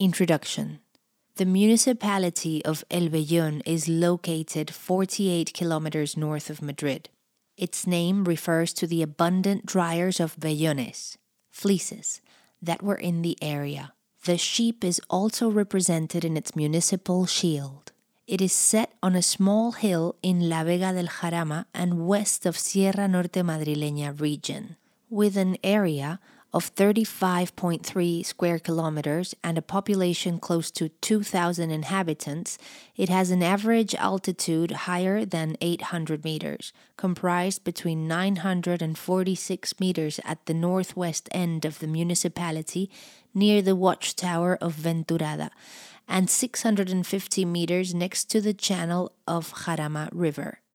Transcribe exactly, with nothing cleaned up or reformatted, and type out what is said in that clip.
Introduction. The municipality of El Vellón is located forty-eight kilometers north of Madrid. Its name refers to the abundant dryers of vellones, fleeces, that were in the area. The sheep is also represented in its municipal shield. It is set on a small hill in La Vega del Jarama and west of Sierra Norte Madrileña region, with an area of thirty-five point three square kilometers and a population close to two thousand inhabitants. It has an average altitude higher than eight hundred meters, comprised between nine hundred forty-six meters at the northwest end of the municipality near the watchtower of Venturada, and six hundred fifty meters next to the channel of Jarama River.